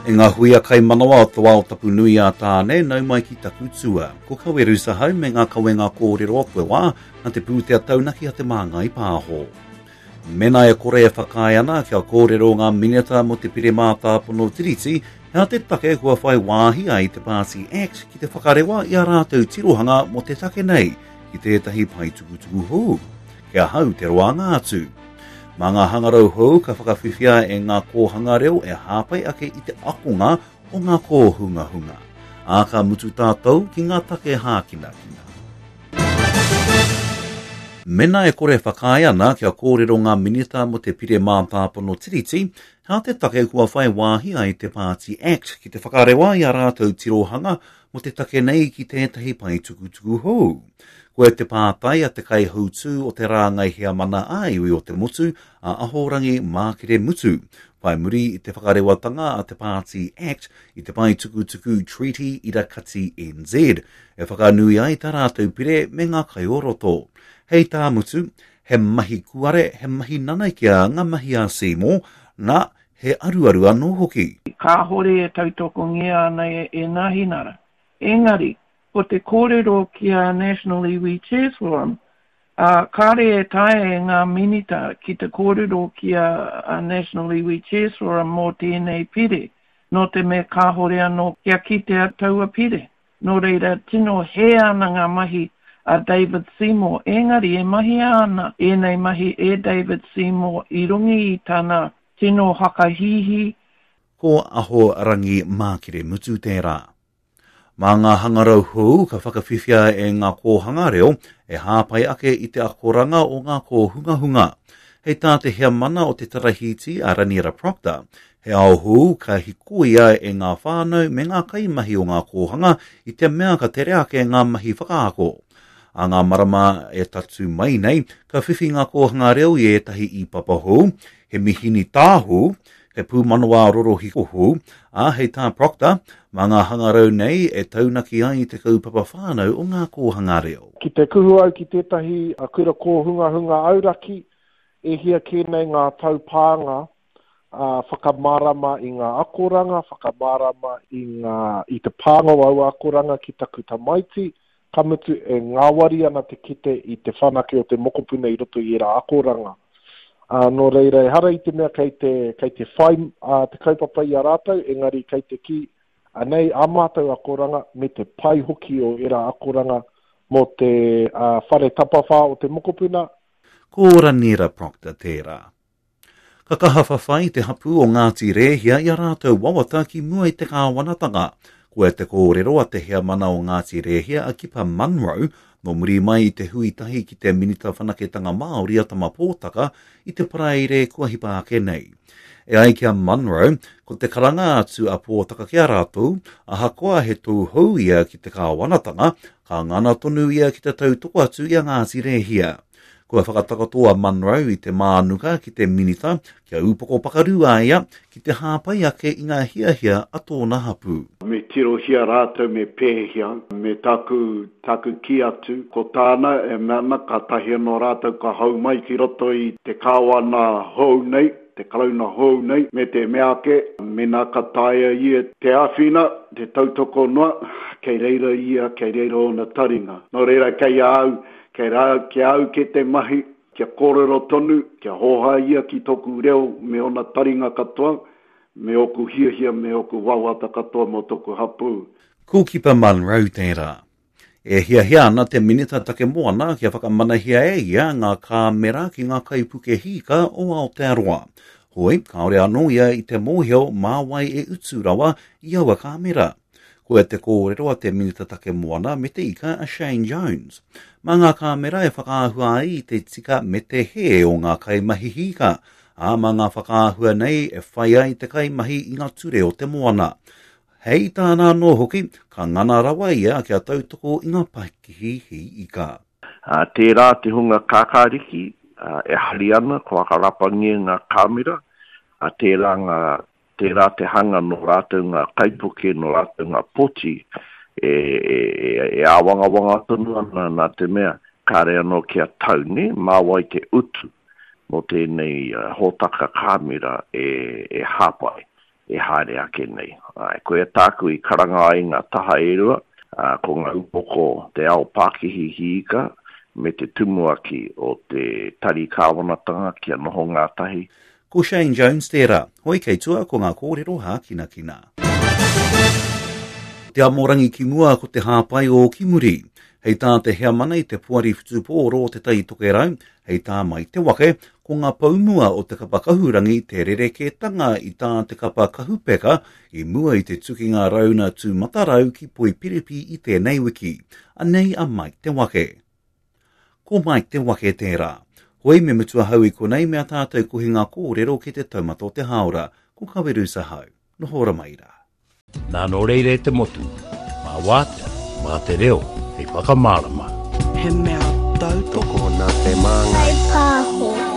E ngā hui a kai manawa o toa o tapu nui a tāne, nau mai ki taku tua. Ko kaweru sa hau me ngā kawenga kōrero o koe wā, na te pūtea taunaki a te māngai pāho. Mena e kore e whakai ana kia kōrero ngā mineta mo te pire mātāpono tiriti, hea te take kua whai wāhi ai te Party Act ki te whakarewa i a rātou tirohanga mo te take nei, ki tētahi pai tukutuku hou. Kia hau te roa ngātu. Mā ngā hangarau hou ka whakawhiwhia e ngā kōhanga reo e hāpai ake i te akunga o ngā kōhunga-hunga. A ka mutu tātou ki ngā take hākina-kina. Mena e kore whakai ana kia kōrero ngā minita mo te pire mātāpono tiriti, hea te take kua whai wāhi ai te Party Act ki te whakarewa i a rātou tirohanga mo te take nei ki tētahi pai tukutuku hou. Koe te pātai a te kai hautu o te rāngai hea mana aiwi o te motu a ahorangi mākere mutu. Pai muri i te whakarewatanga a te Party Act i te pai tukutuku Treaty i Rakati NZ. E whakanui ai tā rātou pire me ngā kai oroto. Hei tā mutu, he mahi kuare, he mahi nanai kia ngā mahi a Seymour, na he aruaru anō hoki. Ka hore e tautoko ngia ana e nahinara. Engari, ko te kōrero ki a National Iwi Chairs Forum, kāre e tae ngā minita ki te kōrero ki a National Iwi Chairs Forum mō tēnei pire, no te me kāhore anō kia ki te ataua pire. No reira, tino he ana ngā mahi a David Seymour, engari e mahi ana e nei mahi e David Seymour i rungi i tāna tino hakahihi. Ko aho rangi mākire mutu tērā. Mā ngā hangarau hou ka whakawhiwhia e ngā kōhanga reo e hāpai ake i te akoranga o ngā kōhunga-hunga. Hei tā te hea mana o te tarahiti a Raniera Proctor, he ao hou ka hikoia e ngā whānau me ngā kaimahi o ngā kōhanga i te mea ka tere ake ngā mahi whakaako. A ngā marama e tatu mai nei, ka whiwhi ngā kōhanga reo i etahi i papa hou, he mihini tāhu, he pūmanawa rorohi hou, a hei tā Proctor, mā ngā hangarau nei e taunaki ai te kaupapa whānau o ngā kōhanga reo. Ki te kuhu au ki tētahi a kura kōhunga-hunga auraki, e hia kēnei ngā taupānga, whakamarama i ngā akoranga, whakamarama i te pāngo au akoranga ki taku tamaiti, kamutu e ngāwari ana te kite i te whanake o te mokopuna i roto i era akoranga. No reira, hara i te mea kei te whai te kaupapa i a rātou, engari kei te ki anei amātou akoranga me te pai hoki o era akoranga mo te whare tapawha o te mokopuna. Ko Raniera Proctor tērā. Ka kaha whawhai te hapu o Ngāti Rehia i a rātou wawata ki mua i te kāwanatanga. Ko e te kōrero a te hea mana o Ngāti Rehia a kipa Munro, no muri mai i te huitahi ki te minita whanaketanga Māori a tama pōtaka i te paraire kua hipa ake nei. E ai kia Munro, ko te karanga atu a pōtaka kia rātou, a hakoa he tū hou ia ki te kāwanatanga, ka ngana tonu ia ki te tautoko atu i a Ngāti Rehia. Kua whakatakatoa Munro i te mānuka ki te minita, kia upoko pakarua ia, ki te hāpai ake i ngā hiahia a tōna hapu. Me tirohia rātou me pēhia, me taku ki atu, ko tāna e mana ka tahi no rātou ka hau mai ki roto i te kāwana hou nei, te kalauna hou nei, me te meake, mena ka taia ia te awhina, te tautoko noa, kei reira ia, kei reira o na taringa. No reira kei au, kia au ke te mahi, kia kōrero tonu, kia hoha ia ki toku reo me ona taringa katoa, me oku hiahia, me oku wawata katoa mo toku hapu. Kūkipa Munro tērā. E hiahia ana te minita take moana kia whakamanahia e ia ngā kāmera ki ngā kaipuke hika o Aotearoa. Hoi, kaore anō ia i te mōhio māwai e uturawa i aua kāmera. Ko e te kōrero a te minita take moana me te ika a Shane Jones. Mā ngā kāmera e whakaahua ai i te tika me te he o ngā kaimahi hika. A mā ngā whakaahua nei e whai ai te kaimahi i ngā ture o te moana. Hei tāna no hoki, ka ngana rawa ia kia tautoko i ngā pakihi hi ika. Tērā te hunga kākāriki, e hari ana, kua karapangi ngā kāmera, tērā te hanga no rātou ngā kaipuke, no rātou ngā poti, e awanga tonu ana nā te mea, kāre anō kia taune, māwai te utu, no tēnei hōtaka kāmera e hāpai. e haere ake nei. Koe tāku I karanga ai ngā taha erua, ko ngā upoko te ao Pākihi hika, me te tumuaki o te tari kāwanatanga kia noho ngā tahi. Ko Shane Jones tērā, hoi kei tua ko ngā kōrero hā kina kina. Te amorangi ki mua ko te hāpai o Kimuri. Hei tā te hea mana I te puari whutupōro o te tai tokerau, hei tā mai te wake, ko ngā paumua o te kapakahurangi te rereketanga I tā te kapakahupeka I mua I te tukinga rauna tū matarau ki poi piripi I tēnei wiki, anei a mai te wake. Ko mai te wake tērā. Hoi me mutua hau I konei mea tātou ko ngā kōrero ki te taumato te haora, ko kaweru sa hau. Nohora maira. Nā no reire te motu, mā wātea, mā te reo, hei whakamārama. He mea tautoko na te manga. Hei pāho.